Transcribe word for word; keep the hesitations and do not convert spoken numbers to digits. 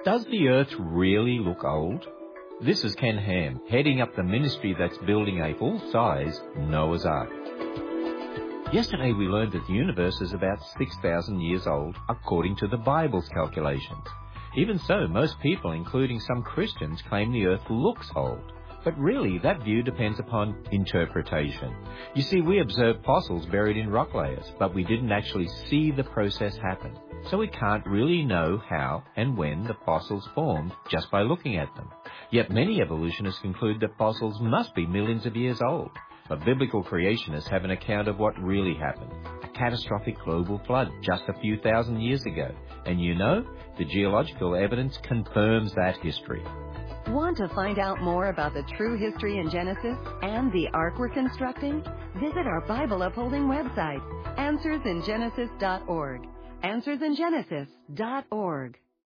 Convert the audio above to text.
Does the Earth really look old? This is Ken Ham, heading up the ministry that's building a full-size Noah's Ark. Yesterday we learned that the universe is about six thousand years old, according to the Bible's calculations. Even so, most people, including some Christians, claim the Earth looks old. But really, that view depends upon interpretation. You see, we observe fossils buried in rock layers, but we didn't actually see the process happen. So we can't really know how and when the fossils formed just by looking at them. Yet many evolutionists conclude that fossils must be millions of years old. But biblical creationists have an account of what really happened. A catastrophic global flood just a few thousand years ago. And you know, the geological evidence confirms that history. Want to find out more about the true history in Genesis and the ark we're constructing? Visit our Bible upholding website, answers in genesis dot org. answers in genesis dot org.